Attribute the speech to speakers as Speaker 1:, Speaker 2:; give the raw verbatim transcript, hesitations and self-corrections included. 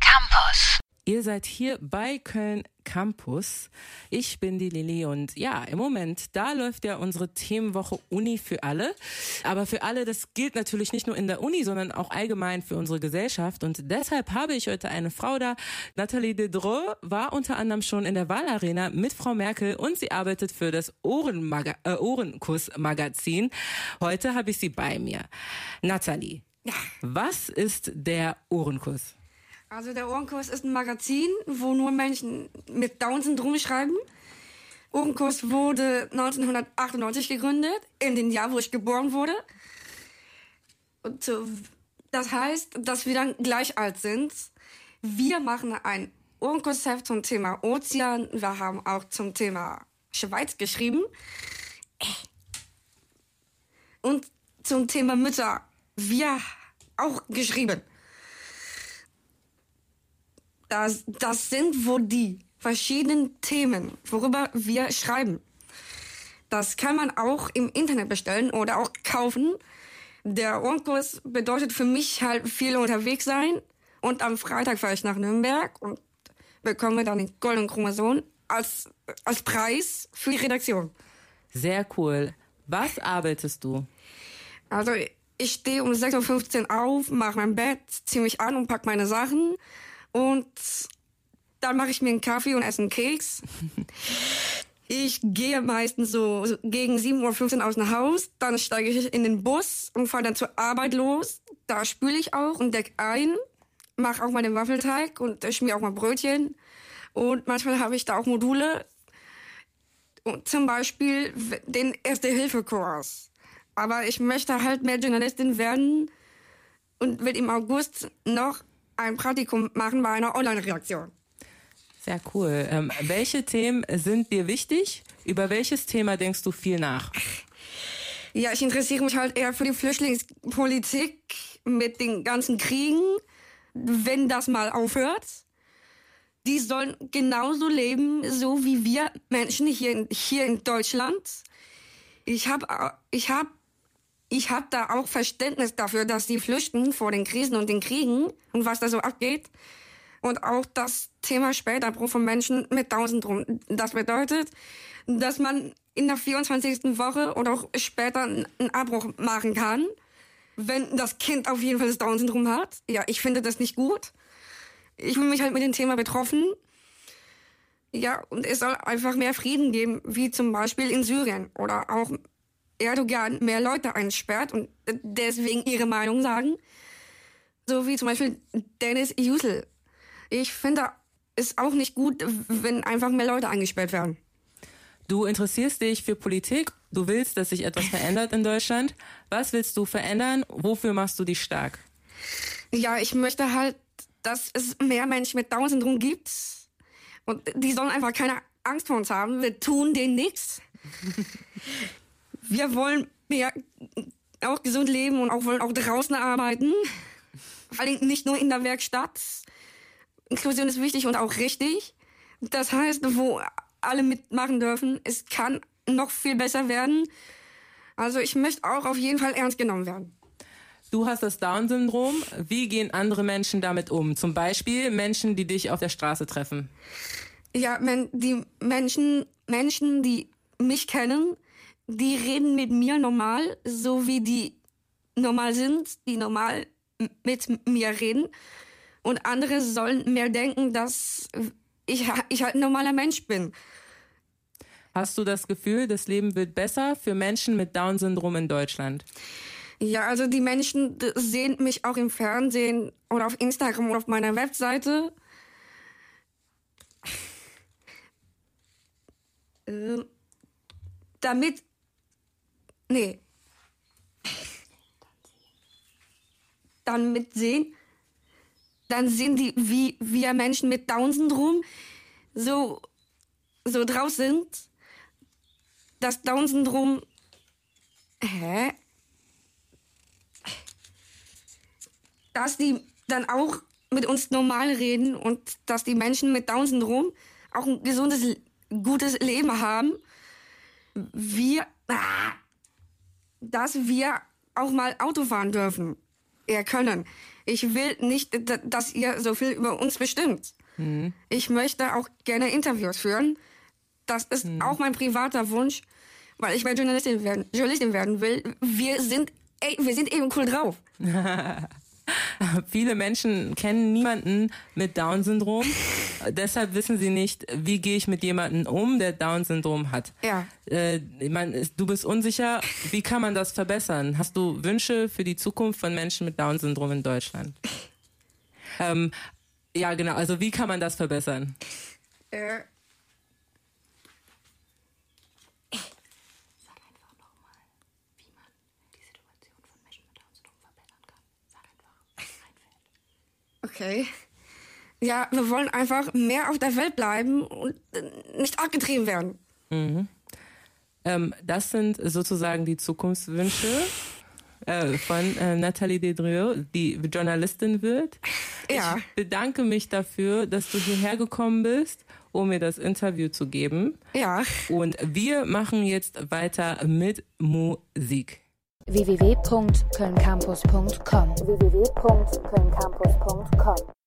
Speaker 1: Campus.
Speaker 2: Ihr seid hier bei Köln Campus. Ich bin die Lilly und ja, im Moment, da läuft ja unsere Themenwoche Uni für alle. Aber für alle, das gilt natürlich nicht nur in der Uni, sondern auch allgemein für unsere Gesellschaft. Und deshalb habe ich heute eine Frau da. Nathalie Dedreau war unter anderem schon in der Wahlarena mit Frau Merkel und sie arbeitet für das Ohrenmaga- äh, Ohrenkuss-Magazin. Heute habe ich sie bei mir. Nathalie,
Speaker 3: Ja.
Speaker 2: Was ist der Ohrenkuss?
Speaker 3: Also der Ohrenkuss ist ein Magazin, wo nur Menschen mit Down-Syndrom schreiben. Ohrenkuss wurde neunzehnhundertachtundneunzig gegründet, in dem Jahr, wo ich geboren wurde. Und so, das heißt, dass wir dann gleich alt sind. Wir machen ein Ohrenkuss-Heft zum Thema Ozean. Wir haben auch zum Thema Schweiz geschrieben. Und zum Thema Mütter wir auch geschrieben. Das, das sind wohl die verschiedenen Themen, worüber wir schreiben. Das kann man auch im Internet bestellen oder auch kaufen. Der Ohrenkuss bedeutet für mich halt viel unterwegs sein. Und am Freitag fahre ich nach Nürnberg und bekomme dann den Goldenen Chromosom als, als Preis für die Redaktion.
Speaker 2: Sehr cool. Was arbeitest du?
Speaker 3: Also ich stehe um sechs Uhr fünfzehn auf, mache mein Bett, ziehe mich an und pack meine Sachen. Und dann mache ich mir einen Kaffee und esse einen Keks. Ich gehe meistens so gegen sieben Uhr fünfzehn aus dem Haus. Dann steige ich in den Bus und fahre dann zur Arbeit los. Da spüle ich auch und decke ein. Mache auch mal den Waffelteig und schmier auch mal Brötchen. Und manchmal habe ich da auch Module. Und zum Beispiel den Erste-Hilfe-Kurs. Aber ich möchte halt mehr Journalistin werden und will im August noch ein Praktikum machen bei einer Online-Redaktion.
Speaker 2: Sehr cool. Ähm, welche Themen sind dir wichtig? Über welches Thema denkst du viel nach?
Speaker 3: Ja, ich interessiere mich halt eher für die Flüchtlingspolitik mit den ganzen Kriegen, wenn das mal aufhört. Die sollen genauso leben, so wie wir Menschen hier in, hier in Deutschland. Ich habe ich hab Ich habe da auch Verständnis dafür, dass die flüchten vor den Krisen und den Kriegen und was da so abgeht. Und auch das Thema Spätabbruch von Menschen mit Down-Syndrom. Das bedeutet, dass man in der vierundzwanzigsten Woche oder auch später einen Abbruch machen kann, wenn das Kind auf jeden Fall das Down-Syndrom hat. Ja, ich finde das nicht gut. Ich fühle mich halt mit dem Thema betroffen. Ja, und es soll einfach mehr Frieden geben, wie zum Beispiel in Syrien oder auch Erdogan mehr Leute einsperrt und deswegen ihre Meinung sagen. So wie zum Beispiel Dennis Yücel. Ich finde es auch nicht gut, wenn einfach mehr Leute eingesperrt werden.
Speaker 2: Du interessierst dich für Politik. Du willst, dass sich etwas verändert in Deutschland. Was willst du verändern? Wofür machst du dich stark?
Speaker 3: Ja, ich möchte halt, dass es mehr Menschen mit Down-Syndrom gibt. Und die sollen einfach keine Angst vor uns haben. Wir tun denen nichts. Wir wollen mehr auch gesund leben und auch wollen auch draußen arbeiten. Vor allem nicht nur in der Werkstatt. Inklusion ist wichtig und auch richtig. Das heißt, wo alle mitmachen dürfen, es kann noch viel besser werden. Also ich möchte auch auf jeden Fall ernst genommen werden.
Speaker 2: Du hast das Down-Syndrom. Wie gehen andere Menschen damit um? Zum Beispiel Menschen, die dich auf der Straße treffen.
Speaker 3: Ja, die Menschen, Menschen, die mich kennen, die reden mit mir normal, so wie die normal sind, die normal mit mir reden. Und andere sollen mehr denken, dass ich, ich halt ein normaler Mensch bin.
Speaker 2: Hast du das Gefühl, das Leben wird besser für Menschen mit Down-Syndrom in Deutschland?
Speaker 3: Ja, also die Menschen sehen mich auch im Fernsehen oder auf Instagram oder auf meiner Webseite. Ähm, damit Nee. Dann mit sehen, dann sehen die, wie wir Menschen mit Down-Syndrom so, so draus sind. Das Down-Syndrom, hä? Dass die dann auch mit uns normal reden und dass die Menschen mit Down-Syndrom auch ein gesundes, gutes Leben haben. Wir, dass wir auch mal Auto fahren dürfen. Ja, können. Ich will nicht, dass ihr so viel über uns bestimmt. Mhm. Ich möchte auch gerne Interviews führen. Das ist mhm. auch mein privater Wunsch, weil ich mal Journalistin werden, Journalistin werden will. Wir sind, ey, wir sind eben cool drauf.
Speaker 2: Viele Menschen kennen niemanden mit Down-Syndrom. Deshalb wissen sie nicht, wie gehe ich mit jemandem um, der Down-Syndrom hat.
Speaker 3: Ja.
Speaker 2: Äh, ich mein, du bist unsicher. Wie kann man das verbessern? Hast du Wünsche für die Zukunft von Menschen mit Down-Syndrom in Deutschland? ähm, ja, genau. Also wie kann man das verbessern?
Speaker 3: Äh. Okay. Ja, wir wollen einfach mehr auf der Welt bleiben und nicht abgetrieben werden.
Speaker 2: Mhm. Ähm, das sind sozusagen die Zukunftswünsche äh, von äh, Nathalie Dedrieux, die Journalistin wird.
Speaker 3: Ja.
Speaker 2: Ich bedanke mich dafür, dass du hierher gekommen bist, um mir das Interview zu geben.
Speaker 3: Ja.
Speaker 2: Und wir machen jetzt weiter mit Musik.
Speaker 1: w w w punkt köln campus punkt com w w w punkt köln campus punkt com